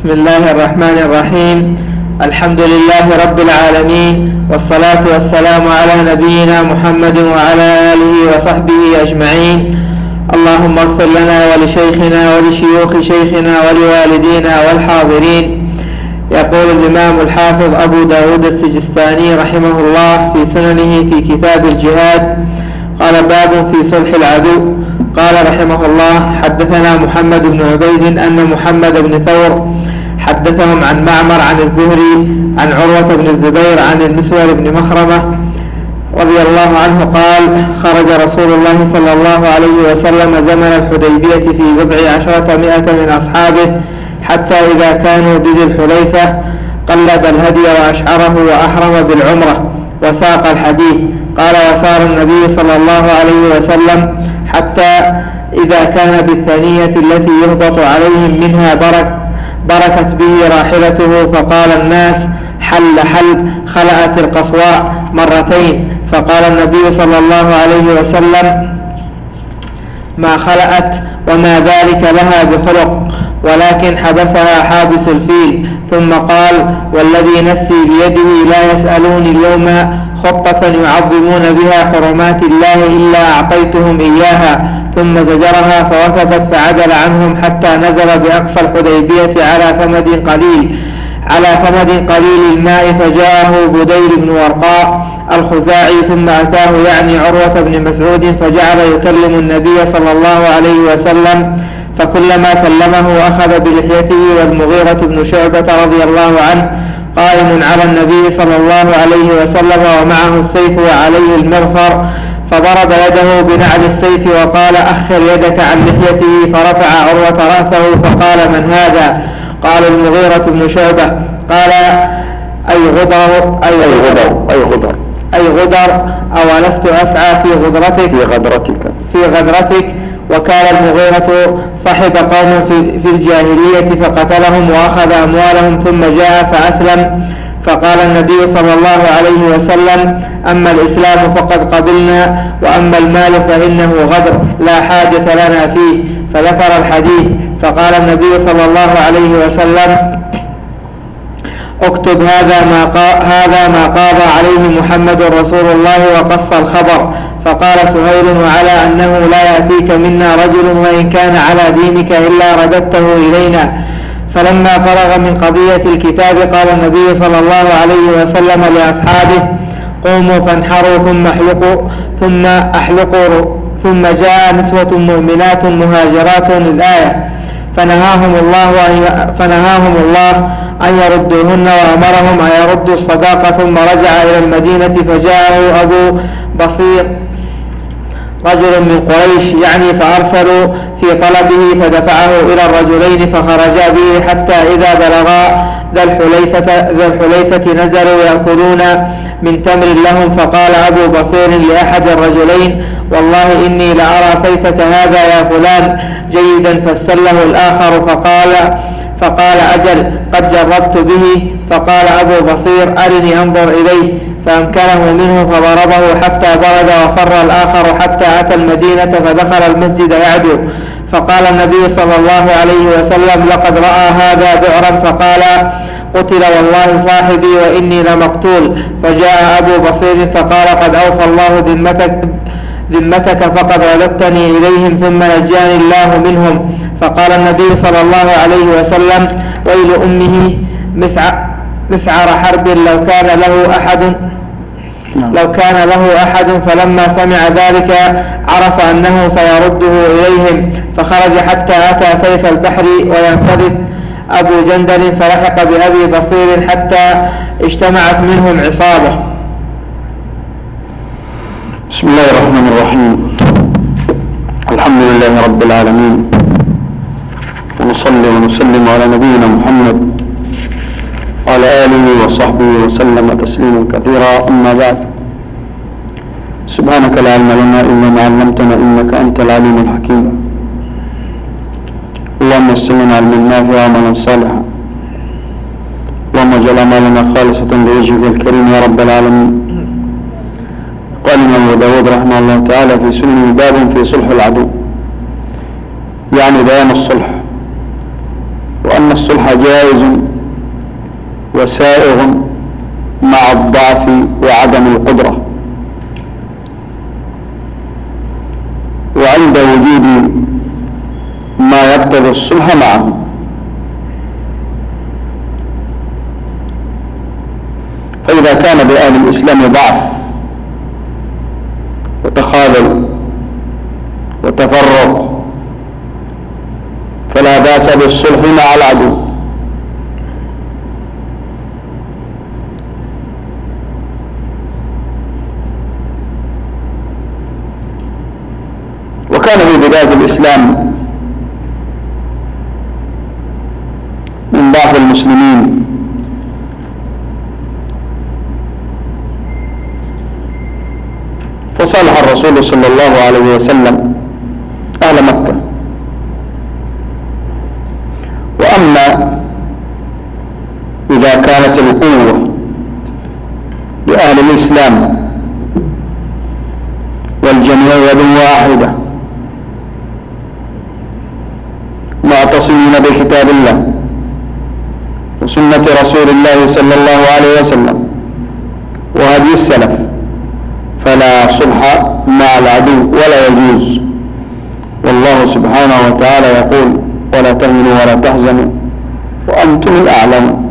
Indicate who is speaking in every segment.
Speaker 1: بسم الله الرحمن الرحيم. الحمد لله رب العالمين، والصلاة والسلام على نبينا محمد وعلى آله وصحبه أجمعين. اللهم اغفر لنا ولشيخنا ولشيوخ شيخنا ولوالدينا والحاضرين. يقول الإمام الحافظ أبو داود السجستاني رحمه الله في سننه في كتاب الجهاد، قال: باب في صلح العدو. قال رحمه الله: حدثنا محمد بن عبيد أن محمد بن ثور حدثهم عن معمر عن الزهري عن عروة بن الزبير عن المسور بن مخرمة رضي الله عنه قال: خرج رسول الله صلى الله عليه وسلم زمن الحديبية في 17 من أصحابه، حتى إذا كانوا بذي الحليفة قلد الهدي وأشعره وأحرم بالعمرة وساق الحديث. قال: وسار النبي صلى الله عليه وسلم حتى إذا كان بالثانية التي يهبط عليهم منها بركت به راحلته، فقال الناس: حل حل. خلأت القصواء مرتين، فقال النبي صلى الله عليه وسلم: ما خلأت وما ذلك لها بخلق، ولكن حبسها حابس الفيل. ثم قال: والذي نفسي بيده لا يسألوني اليوم خطة يعظمون بها حرمات الله إلا أعطيتهم إياها. ثم زجرها فوثبت فعدل عنهم حتى نزل بأقصى الحديبية على ثمد قليل الماء، فجاءه بديل بن ورقاء الخزاعي، ثم أتاه يعني عروة بن مسعود، فجعل يكلم النبي صلى الله عليه وسلم، فكلما كلمه أخذ بلحيته. والمغيرة بن شعبة رضي الله عنه قائم على النبي صلى الله عليه وسلم ومعه السيف وعليه المغفر، فضرب يده بنعل السيف وقال: أخر يدك عن لحيته. فرفع عروة رأسه فقال: من هذا؟ قال: المغيرة بن شعبة. قال: أي غدر أولست أسعى في غدرتك. وكان المغيرة صحب قوم في الجاهلية فقتلهم وأخذ أموالهم، ثم جاء فأسلم. فقال النبي صلى الله عليه وسلم: أما الإسلام فقد قبلنا، وأما المال فإنه غدر لا حاجة لنا فيه. فذكر الحديث. فقال النبي صلى الله عليه وسلم: اكتب هذا ما قاضى عليه محمد رسول الله، وقص الخبر. فقال سهيل: وعلى أنه لا يأتيك منا رجل وإن كان على دينك إلا رددته إلينا. فلما فرغ من قضية الكتاب قال النبي صلى الله عليه وسلم لأصحابه: قوموا فانحروا ثم أحلقوا. ثم جاء نسوة مؤمنات مهاجرات الآية، فنهاهم الله أن يردوهن، وأمرهم أن يردوا الصداقة. ثم رجع إلى المدينة، فجاءه أبو بصير رجل من قريش فأرسلوا في طلبه، فدفعه إلى الرجلين، فخرجا به حتى إذا بلغا ذا الحليفة نزلوا يأكلون من تمر لهم. فقال أبو بصير لأحد الرجلين: والله إني لأرى سيفك هذا يا فلان جيدا. فاستله الآخر فقال: أجل قد جربت به. فقال أبو بصير: أرني أنظر إليه. فأمكنه منه فضربه حتى برد، وفر الآخر حتى أتى المدينة، فدخل المسجد يعدو. فقال النبي صلى الله عليه وسلم: لقد رأى هذا بعرا. فقال: قتل والله صاحبي وإني لمقتول. فجاء أبو بصير فقال: قد أوفى الله ذمتك فقد رددتني إليهم، ثم نجاني الله منهم. فقال النبي صلى الله عليه وسلم: ويل أمه مسعر حرب لو كان له أحد. فلما سمع ذلك عرف أنه سيرده إليهم، فخرج حتى أتى سيف البحر وينفذ أبو جندل، فلحق بأبي بصير حتى اجتمعت منهم عصابة.
Speaker 2: بسم الله الرحمن الرحيم. الحمد لله رب العالمين، ونصلي ونسلم على نبينا محمد وعلى آله وصحبه وسلم تسليما كثيرا. أما بعد، سبحانك لا علم لنا إلا ما علمتنا إنك أنت العليم الحكيم. اللهم استعنا علما نافعا وعملا صالحا، اللهم اجعل أعمالنا خالصة لوجهك الكريم يا رب العالمين. قال الإمام أبو داود رحمه الله تعالى في سننه: باب في صلح العدو، بيان الصلح. وأن الصلح جائز وسائغ مع الضعف وعدم القدرة، وعند وجود ما يقتضي الصلح معه. فإذا كان بأهل الإسلام ضعف وتخاذل وتفرق فلا بأس بالصلح مع العدو. وكان في بداية الإسلام من ضعف المسلمين فصالح الرسول صلى الله عليه وسلم أهل مكة. وأما إذا كانت القوة لأهل الإسلام والجميع يد واحدة معتصمين بكتاب الله وسنة رسول الله صلى الله عليه وسلم وهدي السلف فلا صلح مع العدو ولا يجوز. والله سبحانه وتعالى يقول: ولا تهنوا ولا تحزنوا وأنتم الأعلمون.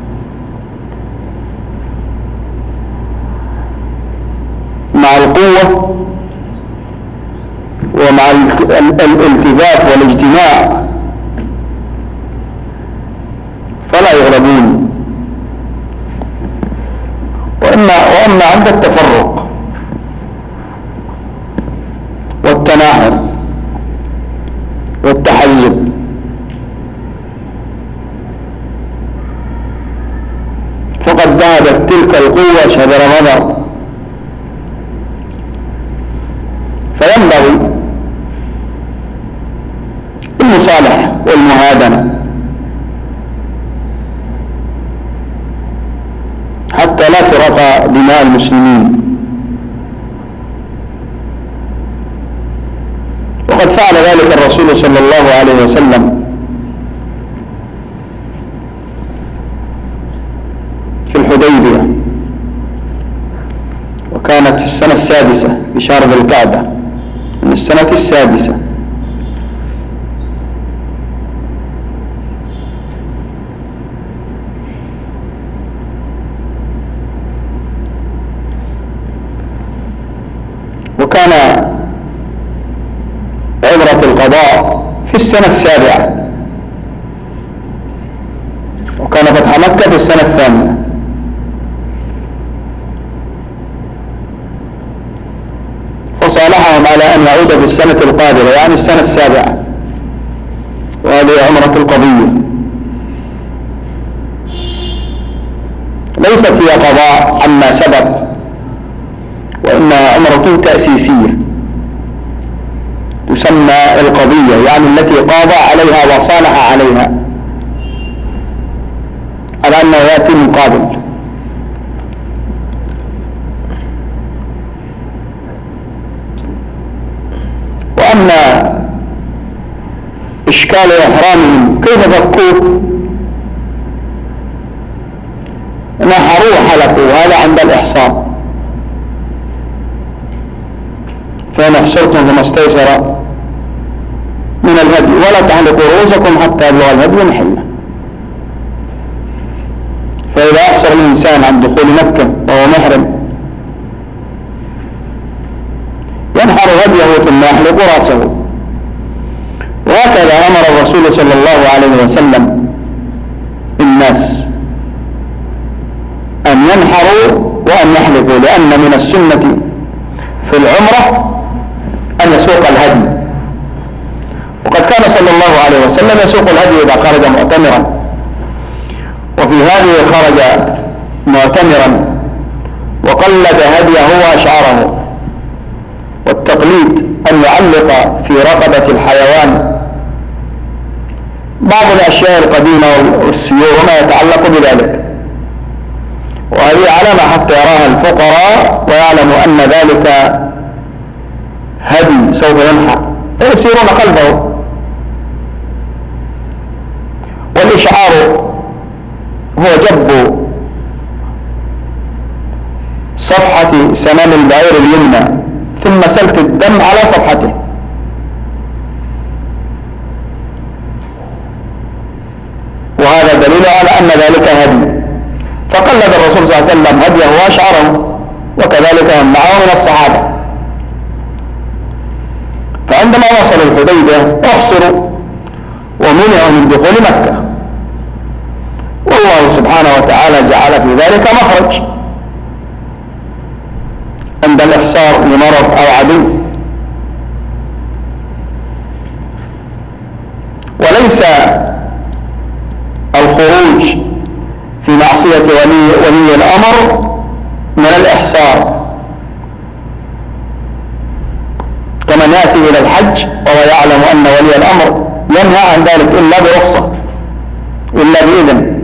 Speaker 2: مع القوة ومع الالتفاف والاجتماع فلا يغلبون. وأما عند التفرق والتناحر والتحزب فقد ذهبت تلك القوة شذر مضر. فينبغي المصالحة والمهادنة حتى لا ترق دماء المسلمين. وقد فعل ذلك الرسول صلى الله عليه وسلم في الحديبية، وكانت في السنة السادسة بشهر ذي القعدة من السنة السادسة. وكان عبرة القضاء في السنة السابعة، وكان فتح مكة في السنة الثامنة. فصالحهم على أن يعود في السنة القادرة يعني السنة السابعة، وهذه عمرة القضية ليست هي قضاء عما سبق، وإنها عمرة تأسيسية تسمى القضية، يعني التي قاضى عليها وصالح عليها على أنه يأتي من قابل. وأما إشكال إحرامهم كيف فكوه؟ نحروه حلقوا، هذا عند الإحصار. فإن أحصرتم فما استيسر من الهدي ولا تحلقوا رؤوسكم حتى يبلغ الهدي محله. فإذا أحصر الإنسان عن دخول مكة وهو محرم ينحر هديه ثم يحلق رأسه. وهكذا أمر الرسول صلى الله عليه وسلم الناس أن ينحروا وأن يحلقوا، لأن من السنة في العمرة أن يسوق الهدي، وقد كان صلى الله عليه وسلم يسوق الهدي إذا خرج معتمرا. وفي هذه خرج معتمرا وقلد هديه وأشعاره. والتقليد أن يعلق في رقبة الحيوان بعض الأشياء القديمة والسيور وما يتعلق بذلك، وهذه علامة حتى يراها الفقراء ويعلموا أن ذلك هدي سوف ينحر فيسيرون خلفه. هو جب صفحة سنام البعير اليمنى ثم سلك الدم على صفحته، وهذا دليل على أن ذلك هدي، فقلد الرسول صلى الله عليه وسلم هديه وأشعره، وكذلك من معه من الصحابة. فعندما وصلوا الحديبية احصروا ومنعوا من دخول مكة، والله سبحانه وتعالى جعل في ذلك مخرج عند الإحصار لمرض أو عدو. وليس الخروج في معصية ولي الأمر من الإحصار، كمن يأتي إلى الحج وهو يعلم أن ولي الأمر ينهى عن ذلك إلا برخصة إلا بإذن،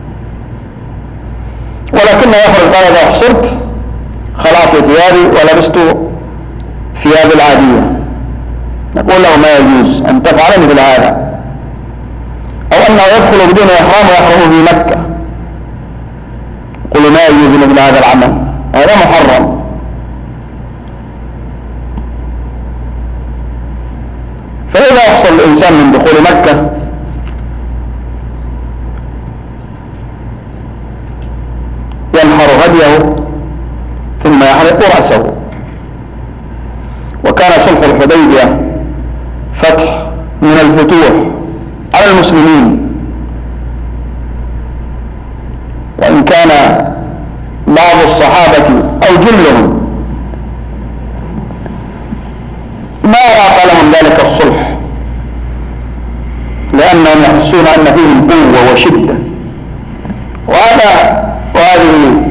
Speaker 2: ولكنه يخرج قال إذا أحصرت خلعت ثيابي ولبست ثياب العادية، نقول له ما يجوز أن تفعل مثل هذا، أو أنه يدخل بدون إحرام ويحرم في مكة، قل ما يجوز مثل هذا العمل، هذا محرم. فإذا يحصل الإنسان من دخول مكة ينحر هديه ثم يحلق رأسه. وكان صلح الحديبية فتح من الفتوح على المسلمين، وإن كان بعض الصحابة أو جلهم ما أراق لهم ذلك الصلح، لأنهم يحسون أن فيهم قوة وشدة، وهذه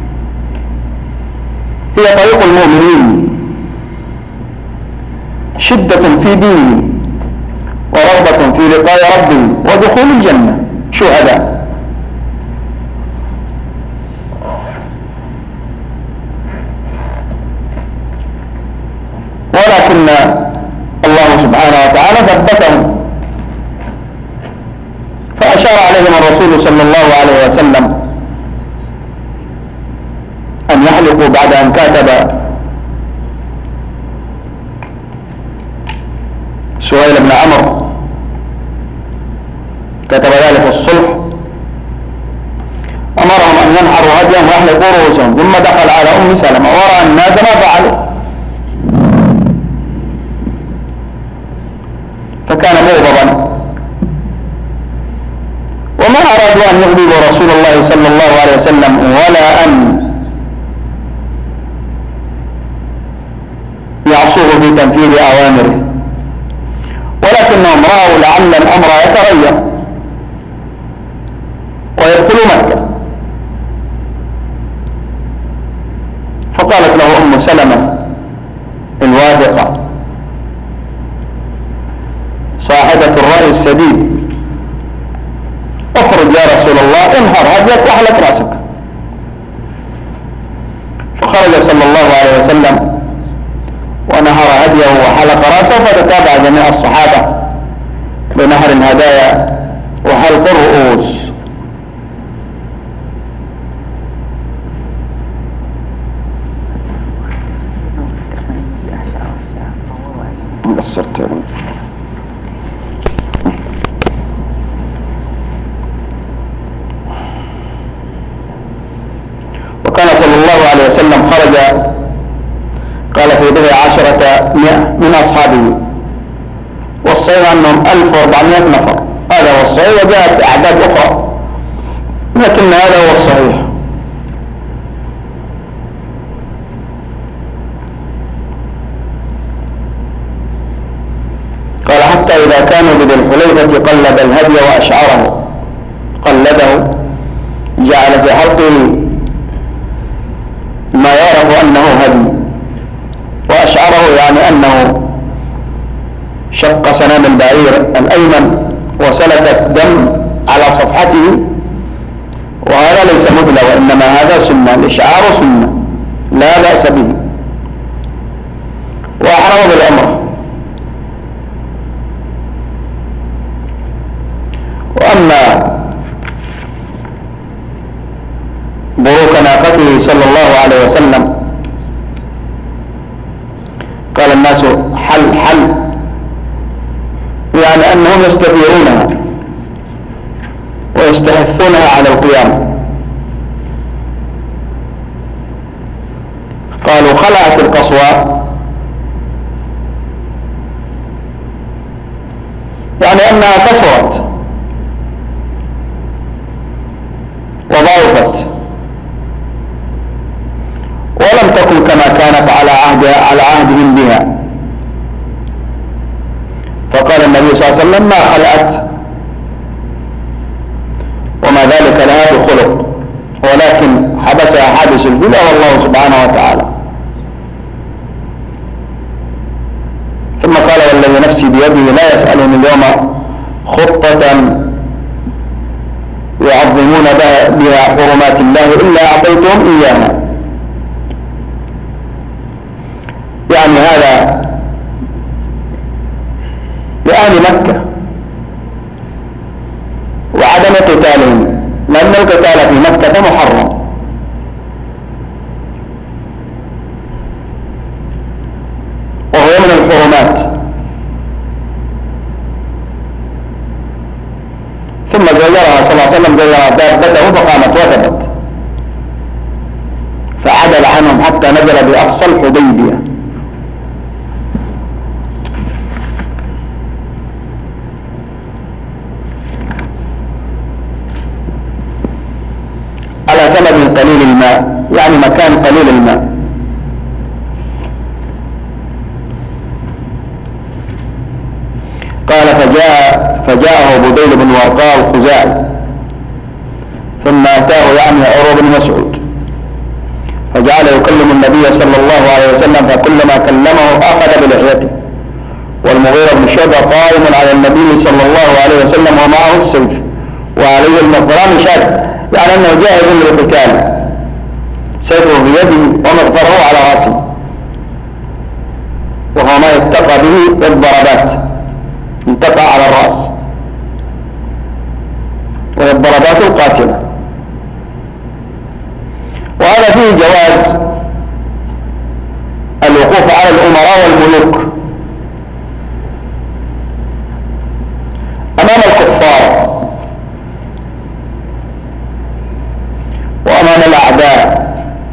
Speaker 2: هي طريق المؤمنين، شدة في دينهم ورغبة في لقاء ربهم ودخول الجنة شهداء. ولكن الله سبحانه وتعالى ثبتهم، فأشار عليهم الرسول صلى الله عليه وسلم أن يحلقوا بعد أن كاتب سهيل بن عمرو كتب ذلك الصلح، أمرهم أن ينحروا هديهم ويحلقوا رؤوسهم، ثم دخل على أم سلمة ورأى الناس ما فعلوا فكان مغضبا، وما أرادوا أن يغضبوا رسول الله صلى الله عليه وسلم ولا أن يعصوه في تنفيذ أوامره، ولكنهم رأوا لعل الأمر يتغير ويدخلوا مكة. فقالت له أم سلمة الواثقة صاحبة الرأي السديد اخرج يا رسول الله انحر هديك واحلق رأسك. فخرج صلى الله عليه وسلم ونحر هديه وحلق رأسه، فتتابع جميع الصحابة بنحر الهدايا وحلق الرؤوس. وكان صلى الله عليه وسلم خرج قال في بضع 10 من أصحابه، والصحيح أنهم 1400 نفر، هذا هو الصحيح، وجاءت أعداد أخرى لكن هذا هو الصحيح. قال حتى إذا كانوا بذي الحليفة قلد الهدي وأشعره، قلده جعل في حلقه ما يعرف أنه هدي، وأشعره يعني أنه شق سنام البعير الأيمن وسلك الدم على صفحته، وهذا ليس مثله، وإنما هذا سنة، الإشعار سنة لا بأس به، وأحرم بالعمرة. وأما ناقته صلى الله عليه وسلم قال الناس حل حل، يعني أنهم يستثيرونها ويستحثونها على القيام. قالوا خلعت القصوى، يعني أنها كثرت وضعفت ولم تكن كما كانت على عهدهم بها. فقال النبي صلى الله عليه وسلم ما خلعت وما ذلك لها بخلق، ولكن حبسها حابس الفيلة والله سبحانه وتعالى. ثم قال والذي نفسي بيده لا يسألني اليوم خطة يعظمون بها حرمات الله إلا أعطيتهم إياها. يعني هذا لأهل مكة وعدم قتالهم، لأن القتال في مكة محرم. وهو من الحرمات. ثم زجرها صلى الله عليه وسلم، زجر دابته فقامت وثبت، فعدل عنهم حتى نزل بأقصى الحديبية. على ثمن قليل الماء، يعني مكان قليل الماء. قال فجاءه بديل بن ورقاء الخزاعي، ثم أتاه يعني عروة بن مسعود، فجعل يكلم النبي صلى الله عليه وسلم، فكلما كلمه أخذ بلحيته. والمغيرة بن شعبة قائم على النبي صلى الله عليه وسلم ومعه السيف وعليه المغفران شاد، يعني أنه جاهز للقتال، سيفه بيده ومغفره على رأسه، وهو ما يتقى به الضربات، انتقى على الرأس، وهي الضربات القاتلة. وهذا فيه جواز الوقوف على الأمراء والملوك أمام الكفار وأمام الأعداء،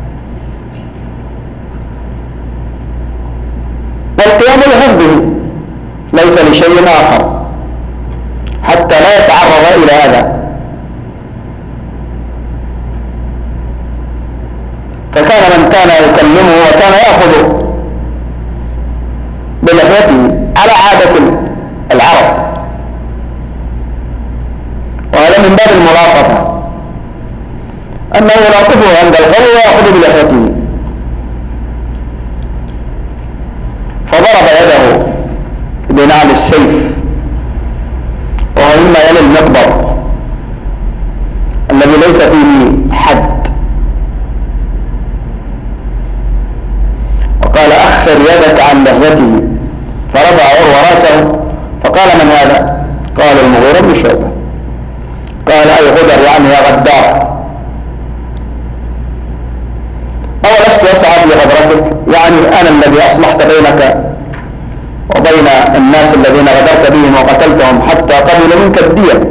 Speaker 2: والقيام لحفظه ليس لشيء آخر حتى لا يتعرض إلى هذا. فكان من كان يكلمه وكان يأخذ بلحيته على عادة العرب، وهذا من باب الملاطفة، أنه يلاطفه عند القول ويأخذ بلحيته. فضرب يده بنعل السيف، وهو مما يلي المقبض الذي ليس فيه حد، وقال أخر يدك عن لحيته، فرفع عروة رأسه فقال من هذا؟ قال المغيرة بن شعبة. قال أي غدر، يعني يا غدار، أولست أسعد لغدرتك، يعني أنا الذي أصلحت بينك وبين الناس الذين غدرت بهم وقتلتهم حتى قبلوا منك الدية.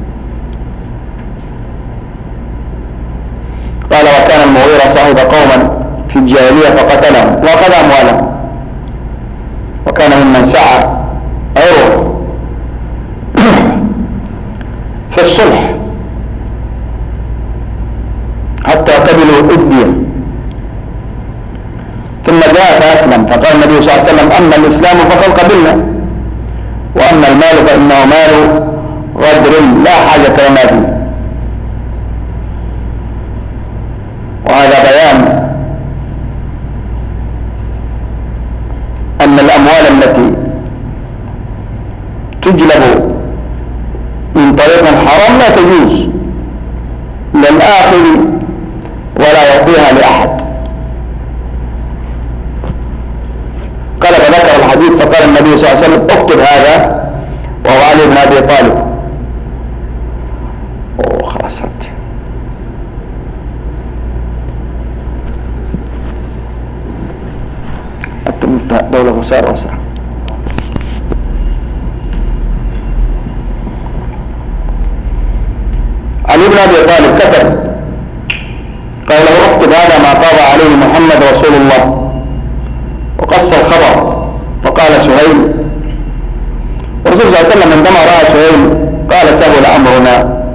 Speaker 2: قال وكان المغيرة صاحب قوما في الجاهلية فقتلهم وأخذ أموالهم، وكان ممن سعى عروة في الصلح حتى قبلوا الدية. ثم جاء فأسلم، فقال النبي صلى الله عليه وسلم أما الإسلام فقد قبلنا، وأما المال فإنه مال غدر لا حاجة لنا فيه. وهذا بيان أن الأموال التي تجلب من طريق حرام لا تجوز للآخذ ولا يعطيها لأحد. قال فذكر الحديث، فقال النبي صلى الله عليه وسلم اكتب هذا، وهو علي بن أبي طالب. خلاص وسار وسار. علي بن أبي طالب كتب قال له اكتب هذا ما قضى عليه محمد رسول الله، وقص الخبر. فقال سهيل، والرسول صلى الله عليه وسلم عندما رأى سهيل قال سهل أمرنا،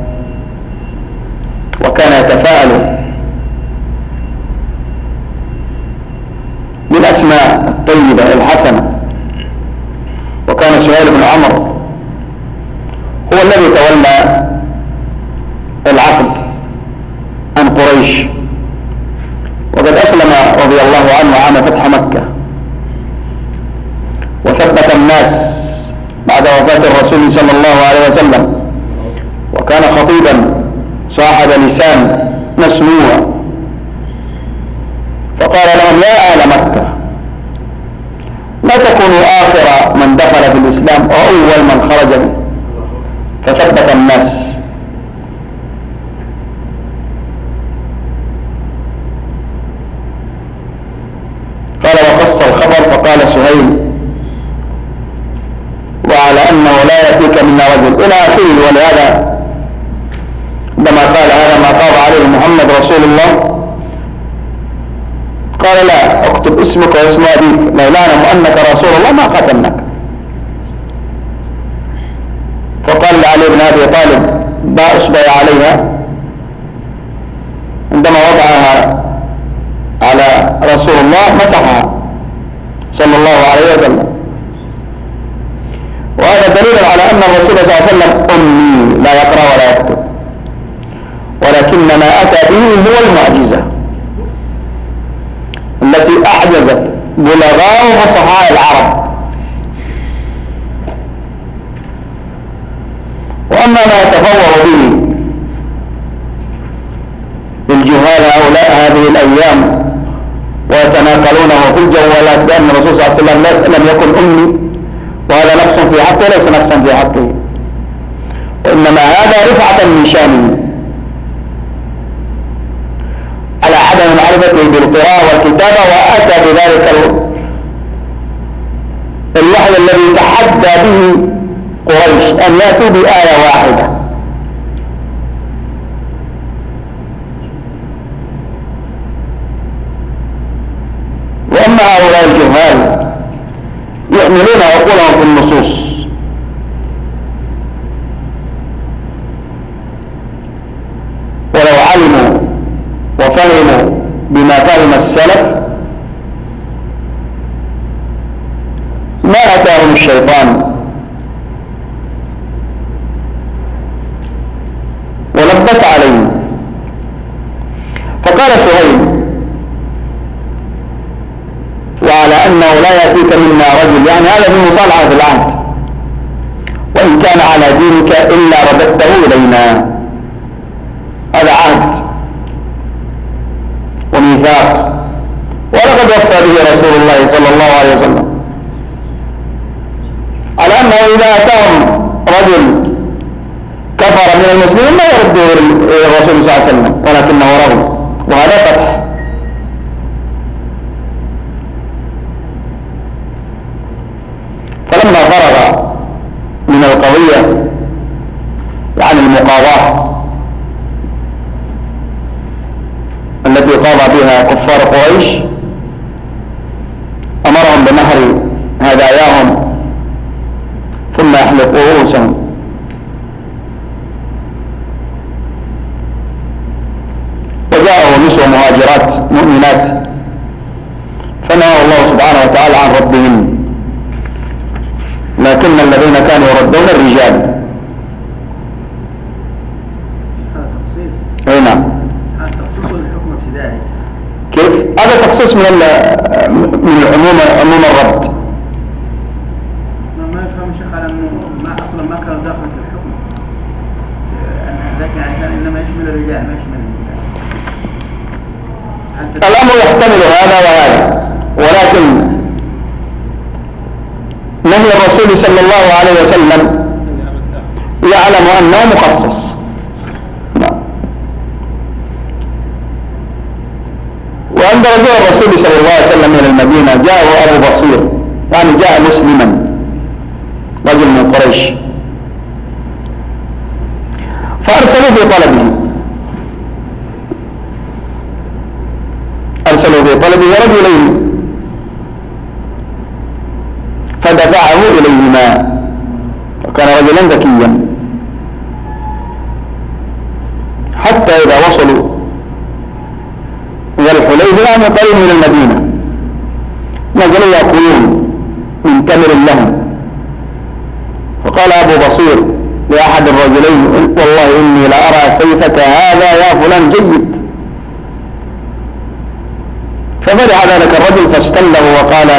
Speaker 2: وكان يتفاءل بالأسماء الطيبة الحسنة. وكان سهيل بن عمرو هو الذي تولى العقد عن قريش، وقد أسلم رضي الله عنه عام فتح مكة، وثبت الناس بعد وفاة الرسول صلى الله عليه وسلم، وكان خطيبا صاحب لسان مسموع. فقال لهم يا أهل مكة لا تكونوا آخر من دخل في الإسلام وأول من خرج منه. فثبت الناس. قال وقص الخبر. فقال سهيل وعلى أنه لا يأتيك منا رجل إلى آخره. ولهذا عندما قال هذا ما قضى عليه محمد رسول الله قال لا اكتب اسمك واسم أبيك، لو لا نعلم أنك رسول الله ما قتلناك. فقال لعلي بن أبي طالب باء أصبع عليها عندما وضعها على رسول الله مسحها صلى الله عليه وسلم. وهذا دليل على أن الرسول صلى الله عليه وسلم أمي لا يقرأ ولا يكتب، ولكن ما أتى به هو المعجزة التي أعجزت بلغاء وفصحاء العرب. وأما ما يتفوه به الجهال هؤلاء هذه الأيام ويتناقلونه في الجوالات بأن الرسول صلى الله عليه وسلم لم يكن أمي، وهذا نقص في حقه ليس نقصا في حقه، وإنما هذا رفعة من شانه على عدم معرفته بالقراءة والكتابة. وأتى بذلك الوحي الذي تحدى به قريش أن يأتوا بآية واحدة. وأما هؤلاء الجهال يحملون عقولهم في النصوص، ولو علموا وفهموا بما فهم السلف ما أتاهم الشيطان ولبس عليهم. فقال سهيل وعلى أنه لا يأتيك منا رجل، يعني هذا من مصالحة في العهد، وإن كان على دينك إلا رددته إلينا. هذا عهد وميثاق، ولقد وفى به رسول الله صلى الله عليه وسلم على أنه إذا أتاهم رجل كفر من المسلمين لا يرده إلى الرسول صلى الله عليه وسلم، ولكنه رغم، وهذا فتح. فلما فرغ من القضية يعني المقاضاة التي قاضى بها كفار قريش أمرهم بنحر هداياهم ثم يحلقوا رؤوسهم. وجاءوا نسوة مهاجرات مؤمنات فنهى الله سبحانه وتعالى عن ربهم، لكن الذين كانوا يردون الرجال.
Speaker 3: هذا تخصيص.
Speaker 2: اي نعم.
Speaker 3: هذا تخصيص الحكم ابتدائي.
Speaker 2: كيف؟ هذا تخصيص من عموم الرد.
Speaker 3: ما يفهم الشيخ على انه ما اصلا ما كان داخل في الحكم، ان ذاك يعني كان انما يشمل الرجال ما يشمل النساء.
Speaker 2: الامر يحتمل هذا وهذا، ولكن نهي الرسول صلى الله عليه وسلم يعلم أنه مخصص. وعند رجوع الرسول صلى الله عليه وسلم إلى المدينة جاءه أبو بصير يعني جاء مسلما رجل من قريش، فأرسلوا في طلبه، أرسلوا في طلبه رجلين فدفعه إليهما، وكان رجلا ذكيا، حتى إذا وصلوا إلى الحليفة يعني قريب من المدينة نزلوا يأكلون من تمر لهم، فقال أبو بصير لأحد الرجلين والله إني لأرى سيفك هذا يا فلان جيد، ففرح ذلك الرجل فاستله وقال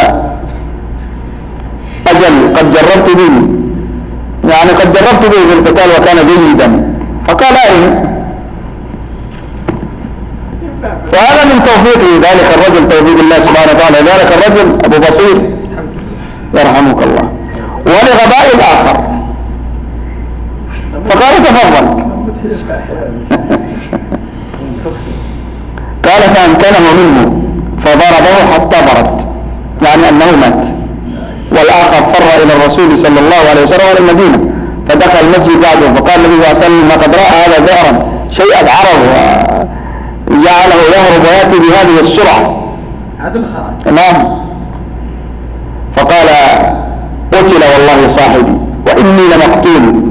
Speaker 2: أجل قد جربت به، يعني قد جربت به في القتال وكان جيدا، فقال أين؟ فهذا من توفيق ذلك الرجل، توفيق الله سبحانه وتعالى ذلك الرجل أبو بصير يرحمك الله، ولغباء الآخر فقال تفضل. قال فأمكنه منه فضربه حتى برد، يعني أنه مات، والآخر فر إلى الرسول صلى الله عليه وسلم إلى المدينة، فدخل المسجد بعده فقال النبي صلى الله عليه وسلم قد رأى هذا ذعرا شيء أذعره وجعله يهرب ويأتي بهذه السرعة. نعم. فقال قتل والله صاحبي وإني لمقتول.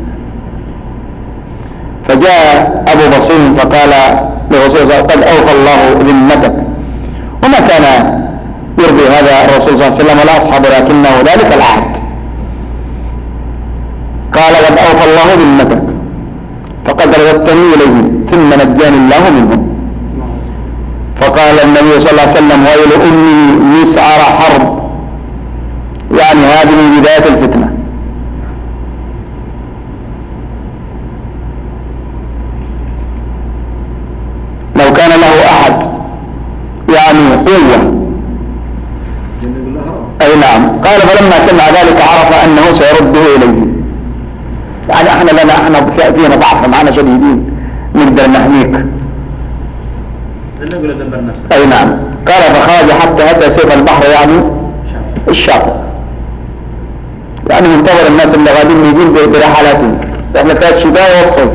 Speaker 2: فجاء أبو بصير فقال للرسول صلى الله عليه وسلم قد أوفى الله ذمتك، وما كان يرضي هذا الرسول صلى الله عليه وسلم ولا أصحابه لكنه ذلك العهد. قال قد أوفى الله ذمتك فقد رددتني إليه ثم نجاني الله منهم. فقال النبي صلى الله عليه وسلم ويل أمي مسعر حرب، يعني هذه بداية الفتنة. لو كان له أحد يعني قوة، أي نعم. قال فلما سمع ذلك عرف أنه سيرده إليه، يعني احنا فينا ضعف معنا شديدين نقدر نحميك. أي نعم. قال فخرج حتى أتى سيف البحر يعني الشاطئ، يعني منتظر الناس اللي غادين يجين برحلاتهم رحلتات الشتاء والصيف.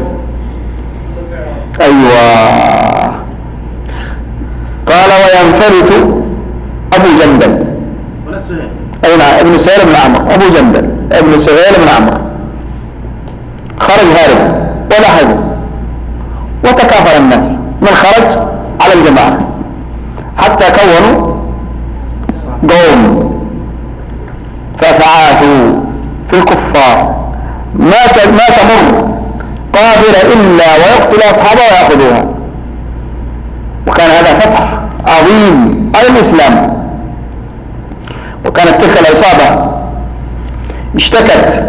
Speaker 2: أيوة. قال وينفلت أبو جندل، أي نعم ابن سهيل بن عمرو، أبو جندل ابن سهيل بن عمرو خرج هارب ولاحظوا وتكافل الناس من خرج على الجماعة حتى كونوا قوم ففعاثوا في الكفار ما تمر قافلة إلا ويقتل أصحابها ويأخذوها. وكان هذا فتح عظيم على الإسلام. وكانت تلك العصابة اشتكت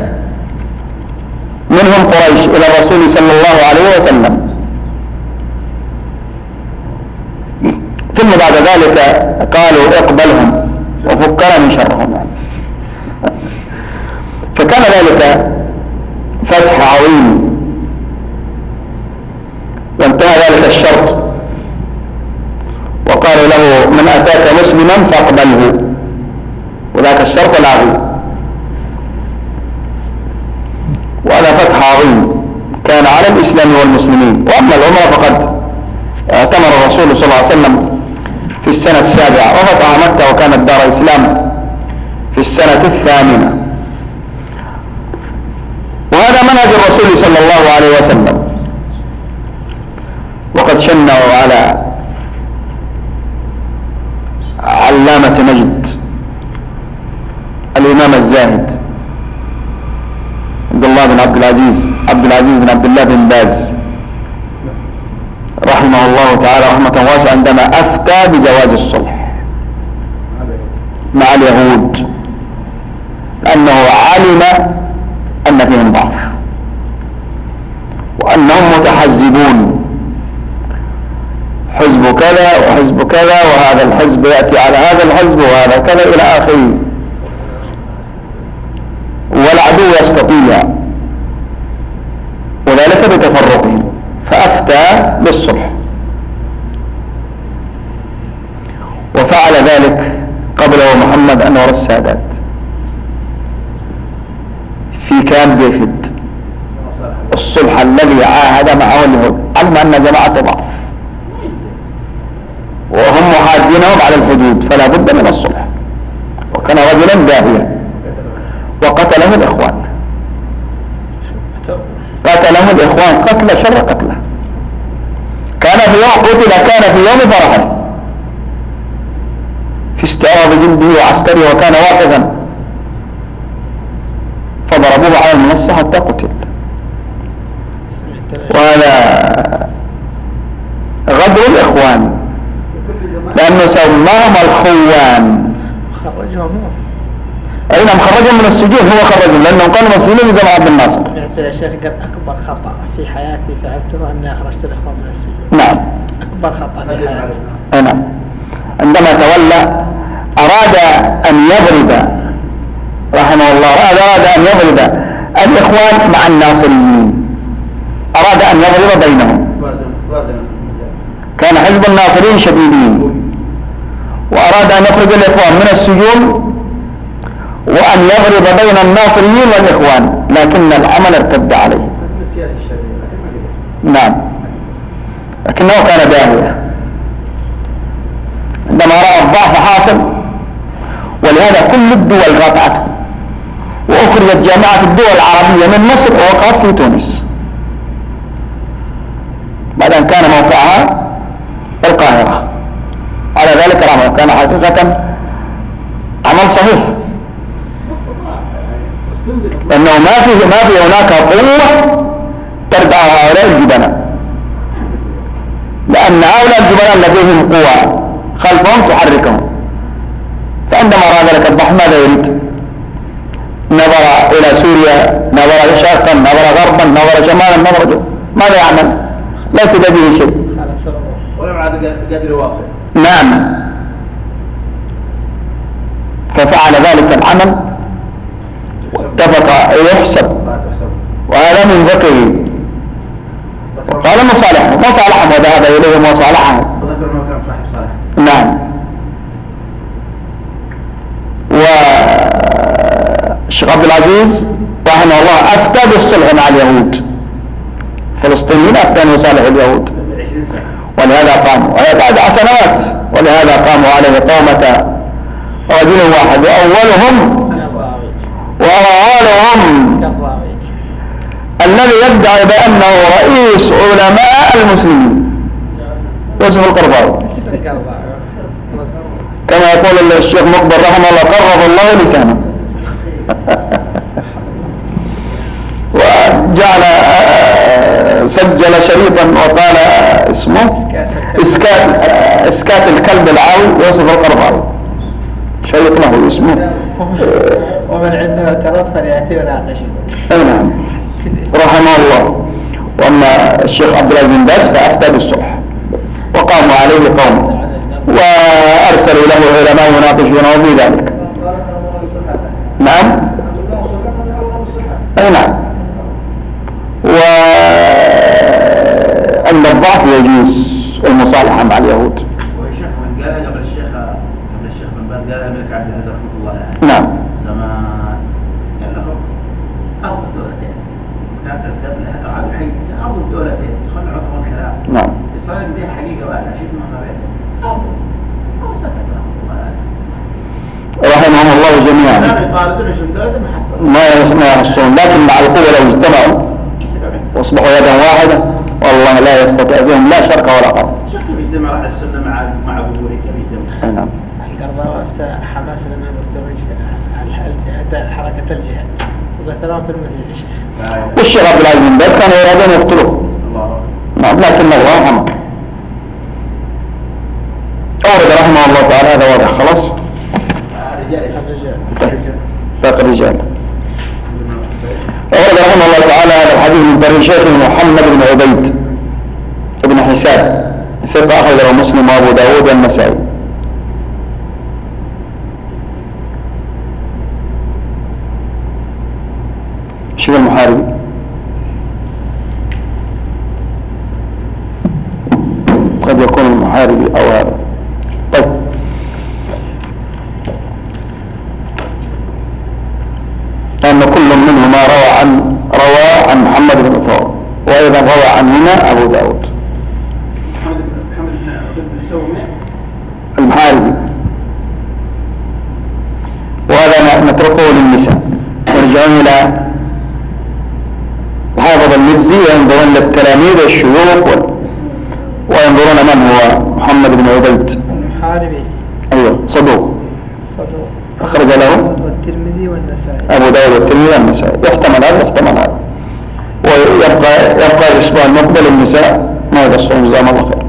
Speaker 2: منهم قريش إلى الرسول صلى الله عليه وسلم، ثم بعد ذلك قالوا اقبلهم وفكنا من شرهم. فكان ذلك فتح عظيم، وانتهى ذلك الشرط وقالوا له من أتاك مسلما فاقبله، وذاك الشرط العظيم. وهذا فتح عظيم كان على الإسلام والمسلمين. وأما العمرة فقد اعتمر الرسول صلى الله عليه وسلم في السنة 7 وفتح مكة وكانت دار إسلام في السنة 8. وهذا منهج الرسول صلى الله عليه وسلم. وقد شنعوا على علامة نجد الإمام الزاهد عبد الله بن عبد العزيز بن عبد الله بن باز رحمه الله تعالى رحمة واسعة عندما أفتى بجواز الصلح مع اليهود، لأنه علم أن فيهم ضعف وأنهم متحزبون، حزب كذا وحزب كذا وهذا الحزب يأتي على هذا الحزب وهذا كذا إلى آخره، والعدو يستطيع وذلك بتفرقهم، فأفتى بالصلح وفعل ذلك قبله محمد أنور السادات في كامب ديفيد الصلح الذي عاهد معه اليهود، علم أن جماعة ضعف وهم محادينهم على الحدود فلا بد من الصلح، وكان رجلا داهيا وقتله الإخوان، قتله الإخوان قتل شر قتله، كان في يوم قتل كان في يوم فرحه في استعراض جنده وعسكره وكان واقفا فضربوه على المنصة حتى قتل. وهذا غدر الإخوان لأنه سماهم الخوان.
Speaker 1: خرجهم هو.
Speaker 2: أي نعم خرجهم من السجون، هو خرجهم لأنهم كانوا مسؤولين لزمن عبد الناصر.
Speaker 1: يا شيخ قال أكبر خطأ في حياتي فعلته أني أخرجت الإخوان من السجون.
Speaker 2: نعم
Speaker 1: أكبر خطأ في حياتي.
Speaker 2: أي نعم. عندما تولى أراد أن يضرب رحمه الله، أراد أن يضرب الإخوان مع الناصريين، أراد أن يضرب بينهم. كان حزب الناصريين شديدين وأراد أن يخرج الإخوان من السجون وأن يضرب بين الناصريين والإخوان، لكن العمل ارتد عليه. نعم لكنه كان داهية عندما رأى الضعف حاصل، ولهذا كل الدول قاطعته، وأخرجت جامعة الدول العربية من مصر ووقعت في تونس بعد أن كان موقعها القاهرة. على ذلك العمل كان حقيقة عمل صحيح، لأنه ما في هناك قوة تردع هؤلاء الجبناء، لأن هؤلاء الجبناء لديهم قوة خلفهم تحركهم. فعندما رأى ذلك الضعف ماذا يريد؟ نظر إلى سوريا، نظر شرقا، نظر غربا، نظر شمالا، نظر جنوبا، ماذا يعمل؟ ليس لديه شيء
Speaker 3: ولم عاد قادر يواصل.
Speaker 2: نعم ففعل ذلك العمل واتفق يحسب، وهذا من ذكره. قال مصالحهم وذهب إليهم وصالحهم.
Speaker 3: وذكر أنه كان صاحب صالح.
Speaker 2: نعم. والشيخ عبد العزيز رحمه الله أفتى بالصلح مع اليهود، فلسطينيين أفتى أن يصالحوا اليهود، ولهذا قاموا، وهي بعد سنوات، ولهذا قاموا عليه قومة رجل واحد وأولهم الذي يدعي بأنه رئيس علماء المسلمين يوسف القرضاوي، كما يقول الشيخ مقبل رحمه الله قرض الله لسانه. وجعل سجل شريطا وقال اسمه اسكات الكلب العاوي يوسف القرضاوي، شريط له اسمه.
Speaker 1: ومن عنده اعتراض فليأتي وناقشه.
Speaker 2: نعم رحمه الله. واما الشيخ عبد العزيز بن باز فافتى بالصلح وقاموا عليه قوم وارسلوا له علماء يناقشونه في ذلك. نعم اي نعم. وعند الضعف يجوز المصالحه مع اليهود.
Speaker 3: والشيخ من قالها قبل الشيخ بن باز قالها الملك عبد العزيز رحمه الله يعني.
Speaker 2: نعم
Speaker 3: زمان قال له ارض الدولتين كانت تزداد لها ارض الدولتين تخلع عقب الكلام.
Speaker 2: نعم
Speaker 3: اسرائيل بدها حقيقه بقى عشان ما قريتها ارض سكت رحمه الله عليه
Speaker 2: رحمهم الله جميعا. ما يحصون، لكن مع القوة لو اجتمعوا واصبحوا يدا واحدة والله لا يستطيع بهم لا شرق ولا غرب.
Speaker 3: شكله بيجتمع على السنة مع قبوري بيجتمع.
Speaker 2: نعم.
Speaker 1: القرضاوي افتى حماس لنا مكتوب حركة الجهاد وقتلهم في المسجد الشيخ.
Speaker 2: والشيخ عبد العزيز بن باز كان يريد أن يقتلوه. نعم لكن الله رحمه. أورد رحمه الله تعالى هذا واضح خلاص. باقي الرجال. أورد رحمه الله تعالى هذا الحديث من طريق شيخ محمد بن عبيد بن حساب ثقة أخرجه مسلم وأبو داود والنسائي. شيخ المحاربي قد يكون المحاربي أو هذا. طيب لأن كل منهما روى روى عن محمد بن ثور، وأيضا روى عنهما أبو داود.
Speaker 3: محمد بن ثور
Speaker 2: المحاربي، وهذا نتركه للنساء، ونرجعون إلى الحافظ المزي وينظرون للتلاميذ والشيوخ وينظرون من هو محمد بن عبيد.
Speaker 1: المحاربي
Speaker 2: أيوه صدوق أخرج له
Speaker 1: والترمذي والنسائي.
Speaker 2: أبو داود والترمذي والنسائي، يحتمل هذا يحتمل هذا، ويبقى الأسبوع المقبل النساء ما يقصرون جزاهم الله خير.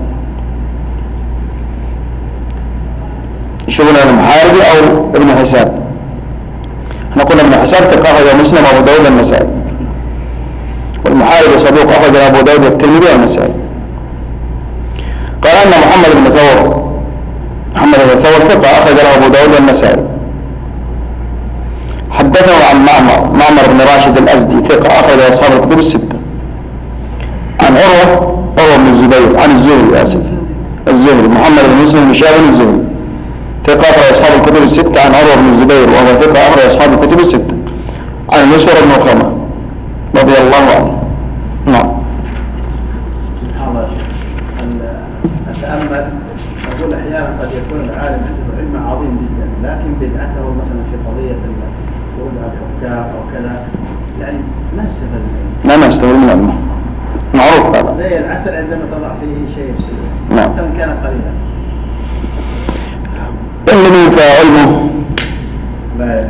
Speaker 2: يشوفون المحاربي أو ابن حساب. احنا قلنا ابن حساب ثقة أخرج مسلم أبو داود والنسائي، والمحاربي صدوق أخرج أبو داود والترمذي والنسائي. قال أن محمد بن ثور ثقة أخرج له أبو داود والنسائي. حدثه عن معمر بن راشد الأزدي ثقة أخرج أصحاب الكتب الستة. عن عروة بن الزبير عن الزهري محمد بن مسلم بن شهاب الزهري ثقة أخرج أصحاب الكتب الستة. عن عروة بن الزبير وهو ثقة أخرج أصحاب الكتب الستة. عن المسور بن خمة رضي الله عنه. نعم.
Speaker 3: سبحان الله. أتأمل أقول أحيانا قد يكون العالم عنده علم عظيم جدا، لكن بدعته مثلا في قضية يقولها الحكام أو كذا يعني ما يستفاد منه.
Speaker 2: لا يستفاد من علمه، معروف هذا.
Speaker 3: زي العسل عندما تضع فيه شيء يفسده.
Speaker 2: نعم.
Speaker 3: حتى إن كان قليلا.
Speaker 2: اللي ينفع علمه
Speaker 3: لا إله.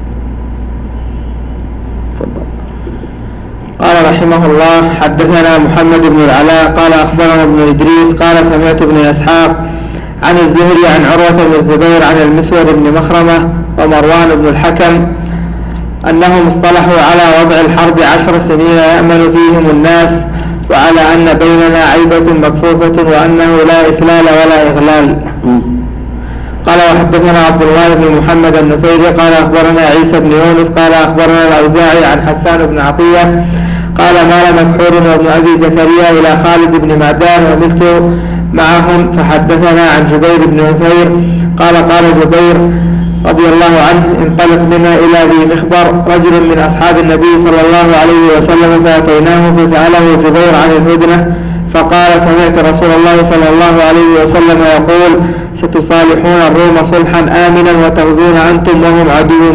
Speaker 1: قال رحمه الله: حدثنا محمد بن العلاء قال أخبرنا ابن إدريس قال سمعت ابن إسحاق عن الزهري عن عروة بن الزبير عن المسور بن مخرمة ومروان بن الحكم أنهم اصطلحوا على وضع الحرب 10 سنين يأمن فيهم الناس، وعلى أن بيننا عيبة مكفوفة وأنه لا إسلال ولا إغلال. قال: وحدثنا عبد الله بن محمد النفيري قال أخبرنا عيسى بن يونس قال أخبرنا الأوزاعي عن حسان بن عطية قال: مال مكحول وابن أبي زكريا إلى خالد بن معدان وملت معهم فحدثنا عن جبير بن نفير قال: قال جبير رضي الله عنه: انطلق بنا إلى ذي مخبر رجل من أصحاب النبي صلى الله عليه وسلم، فأتيناه فسأله جبير عن الهدنة فقال: سمعت رسول الله صلى الله عليه وسلم يقول: ستصالحون الروم صلحا آمنا وتغزون أنتم وهم عدو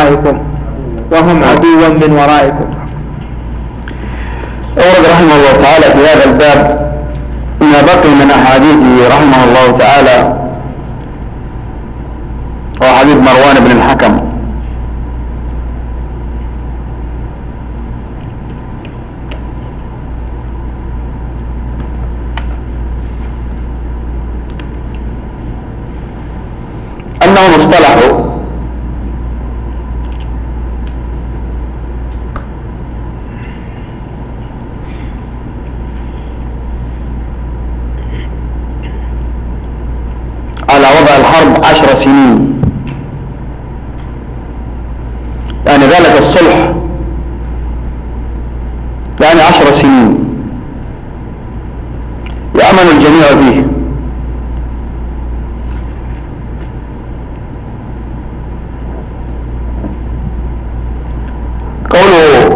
Speaker 1: من ورائكم.
Speaker 2: أورد رحمه الله تعالى في هذا الباب ما بقي من أحاديثه رحمه الله تعالى، وحديث مروان بن الحكم. أنهم اصطلحوا على وضع الحرب 10 سنين، يعني ذلك الصلح يعني 10 سنين يأمن الجميع فيه. قوله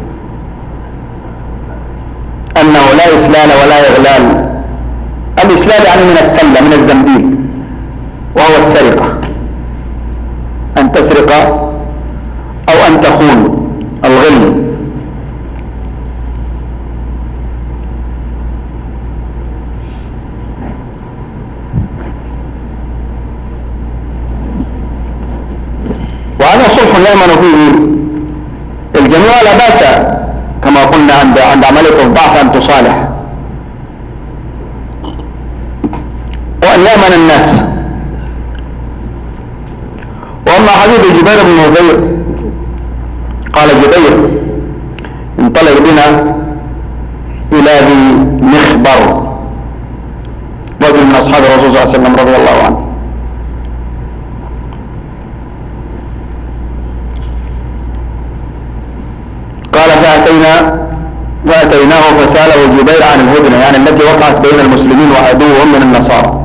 Speaker 2: أنه لا إسلال ولا إغلال، الإسلال يعني من السلة من الزنبيل، وهو السرقة، أن تسرق أو أن تخون، الغل. وهذا صلح يأمن فيه الجميع، لا بأس كما قلنا عند عملية الضعف أن تصالح وأن يأمن الناس. وأما حديث جبير بن نفير قال جبير: انطلق بنا إلى ذي مخبر، رجل من أصحاب الرسول صلى الله عليه وسلم رضي الله عنه. قال: فأتيناه فسأله جبير عن الهدنة، يعني التي وقعت بين المسلمين وعدوهم من النصارى.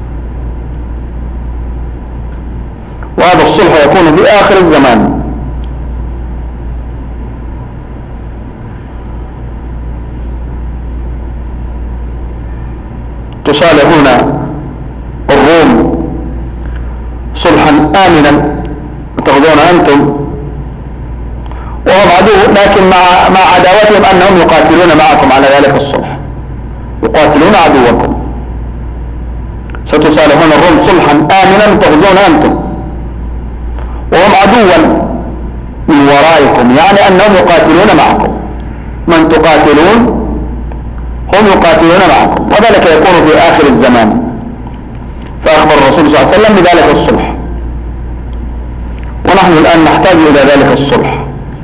Speaker 2: وهذا الصلح يكون في آخر الزمان تصالحون الروم صلحا آمنا وتغزون أنتم وهم عدو، لكن مع عداوتهم أنهم يقاتلون معكم على ذلك الصلح، يقاتلون عدوكم. ستصالحون الروم صلحا آمنا وتغزون أنتم وهم عدوا من ورائكم، يعني أنهم يقاتلون معكم، من تقاتلون هم يقاتلون معكم، وذلك يكون في آخر الزمان. فأخبر الرسول صلى الله عليه وسلم بذلك الصلح، ونحن الآن نحتاج إلى ذلك الصلح.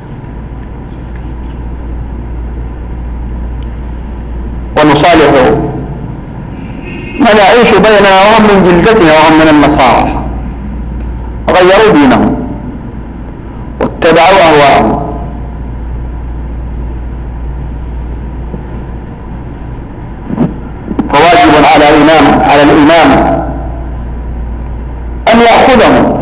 Speaker 2: ونصالح من يعيش بيننا وهم من جلدتنا وهم من النصارى، غيروا دينهم واتبعوا أهواءهم. فواجب على الإمام أن يأخذهم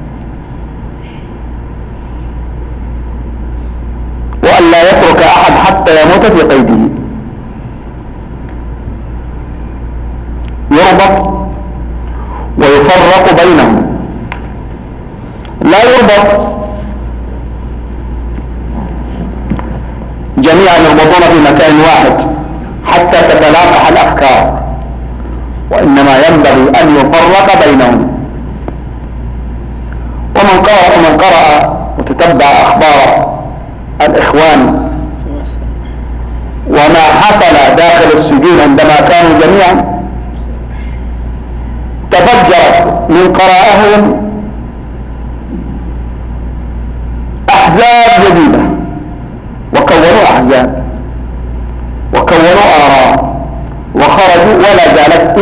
Speaker 2: وأن لا يترك أحد حتى يموت في قيده، يربط ويفرق بينهم، لا يربط جميعا يربطون في مكان واحد حتى تتلاقح الأفكار، وإنما ينبغي أن يفرق بينهم. ومن قرأ وتتبع أخبار الإخوان وما حصل داخل السجون عندما كانوا جميعا، تفجرت من قرائهم أحزاب جديدة، وكونوا أحزاب وكونوا آراء وخرجوا، ولا زالت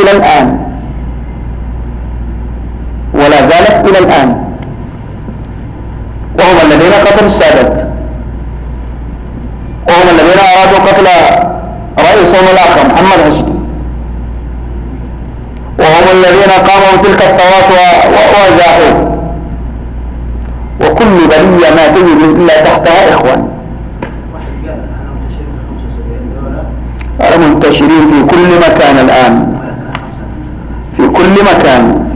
Speaker 2: إلى الآن وهم الذين قتلوا السادات، وهم الذين أرادوا قتل رئيسهم الآخر محمد حسني، وهم الذين قاموا بتلك الثورات وزاحوه، وكل بلية ما تجد إلا تحتها إخوان منتشرين في كل مكان الآن، في كل مكان.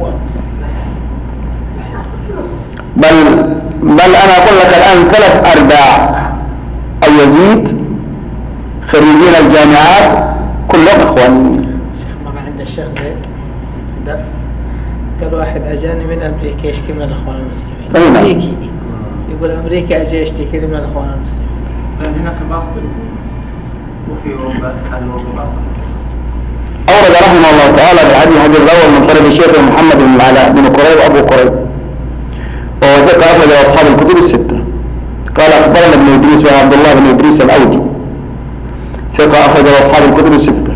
Speaker 2: بل أنا أقول لك الآن 3/4 أو يزيد خريجين الجامعات كلهم إخوانيين.
Speaker 1: مرة عند الشيخ زيد في درس قال واحد أجاني من أمريكا يشكي من الأخوان المسلمين، أمريكي يقول أمريكا أجي يشتكي من الأخوان المسلمين،
Speaker 3: لأن هناك باطل وفي أوروبا تحل باطل.
Speaker 2: أورد رحمه الله تعالى بالحديث الأول من طريق الشيخ محمد بن العلاء بن قريب أبو قريب، وهو ثقة أخرج أصحاب الكتب الستة. قال أخبرنا ابن إدريس وعبد الله بن إدريس الأوجي، ثقة أخرج أصحاب الكتب الستة.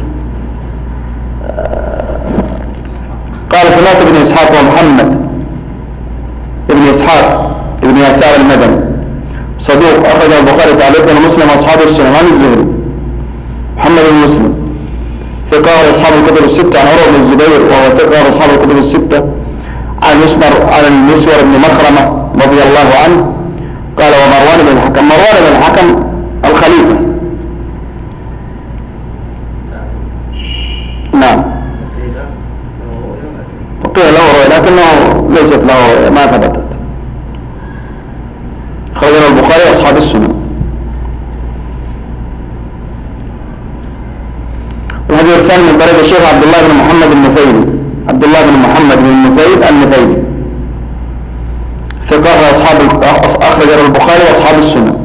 Speaker 2: قال سمعت ابن إسحاق ومحمد ابن إسحاق ابن يسار المدني صدوق أخرج البخاري تعليقا ومسلم أصحاب السنن عن الزهري. محمد بن مسلم ثقة أصحاب الكتب الستة عن عروة بن الزبير وهو ثقة أصحاب الكتب الستة عن المسور بن مخرمة رضي الله عنه. قال ومروان بن الحكم، مروان بن الحكم الخليفة، نعم، وقيل له رؤيا لكنه ليست له رؤيا، ما ثبتت. خرجنا البخاري وأصحاب السنن. الحديث الثاني من طريق الشيخ عبد الله بن محمد النفيلي، عبد الله بن محمد بن النفيلي ثقة أخرج البخاري وأصحاب السنن.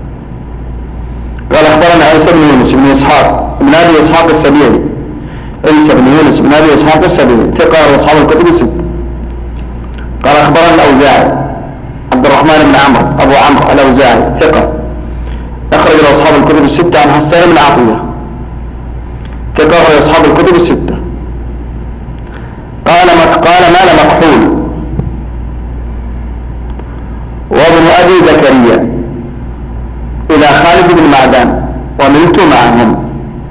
Speaker 2: قال أخبرنا عيسى بن يونس بن إسحاق بن أبي إسحاق السبيعي، عيسى بن يونس بن أبي إسحاق السبيعي ثقة أصحاب الكتب الستة. قال أخبرنا الأوزاعي عبد الرحمن بن عمرو أبو عمرو الأوزاعي ثقة أخرج أصحاب الكتب الستة عن حسان بن عطية ثقة أخرج أصحاب الكتب الستة. قال مال مكحول وابن أبي زكريا إلى خالد بن معدان وملت معهم.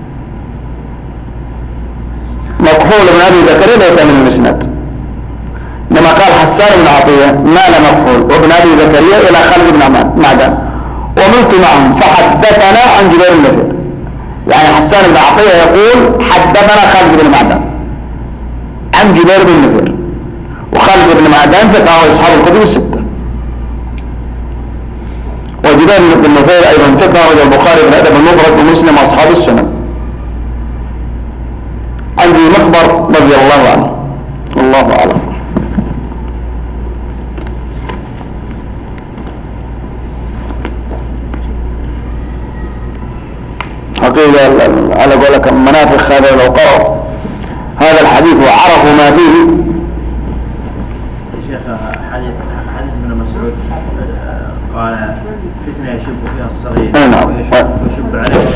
Speaker 2: مكحول بن أبي زكريا ليس من المسند، إنما قال حسان بن عطية مال مكحول وابن أبي زكريا إلى خالد بن معدان وملت معهم فحدثنا عن جبير النفير، يعني حسان بن عطية يقول حدثنا خالد بن معدان عن جبير بن نفير، وخالد بن معدان ثقة أصحاب الكتب الستة، وجبير بن نفير أيضا ثقة وجه البخاري بن الأدب المفرد ومسلم وأصحاب السنن. عن ابي مخبر رضي الله عنه والله أعلم. حقيقة على قولك منافخ هذا لو قرأوا هذا الحديث وعرفوا ما فيه.
Speaker 3: شيخ حديث ابن مسعود قال فتنة يشب فيها الصغير ويشب عليه